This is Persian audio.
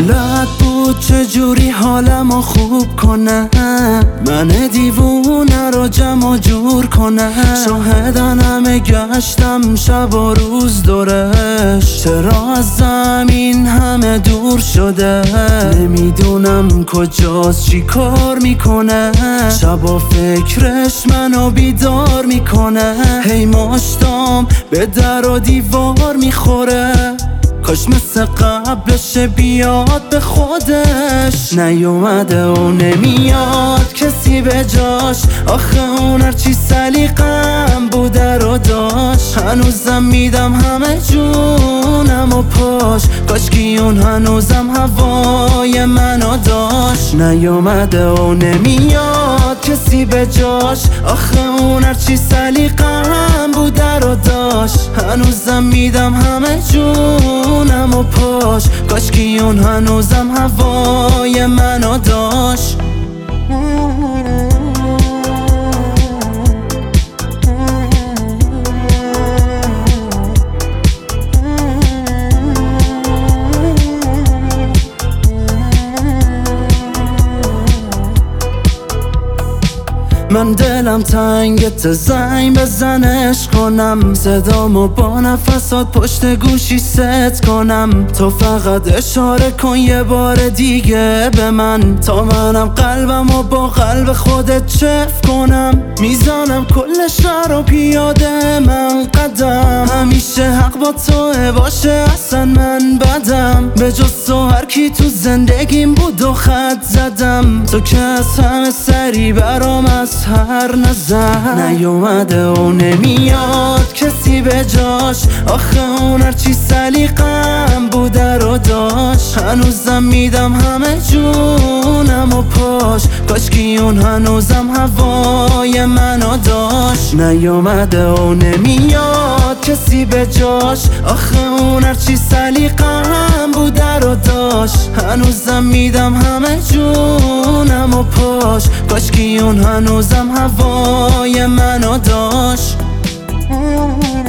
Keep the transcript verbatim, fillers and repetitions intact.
دلت بود چجوری حالمو خوب کنه، من دیوونه رو جمع و جور کنه. شاهدن همه گشتم شب و روز دورش، چرا از زمین همه دور شده. نمیدونم کجاست چی کار میکنه، شبا فکرش منو بیدار میکنه. هی مشتام به در و دیوار میخوره، کاش مثل قبلش بیاد به خودش. نیومده و نمیاد کسی به جاش، آخه اون هرچی سلیقم بوده رو داشت. هنوزم میدم همه جونم و پاش، کاش کی اون هنوزم هوای منو داشت. نیومده و نمیاد کسی به جاش، آخه اون هرچی سلیقم بوده رو داشت. هنوزم میدم همه جونم و پاش، کاش کی اون هنوزم هوای منو داشت. من دلم تنگت زنگ بزنش کنم، صدامو با نفسات پشت گوشی ست کنم. تو فقط اشاره کن یه بار دیگه به من، تا منم قلبمو با قلب خودت چف کنم. میزنم کل شهر و پیاده من قدم، همیشه حق با توه باشه اصلا من بدم. به جز تو هر کی تو زندگیم بود و خط زدم، تو که از همه سری برام از هر نظر. نیومده و نمیاد کسی به جاش، آخه اون هرچی سلیقم بوده رو داشت. هنوزم میدم همه جونم و پاش، کاش کی اون هنوزم هوای منو داشت. نیومده و نمیاد کسی به جاش، آخه اون هرچی سلیقم بوده رو داشت. هنوزم میدم همه جونم و پاش، کاش کی اون هنوزم هوای منو داشت.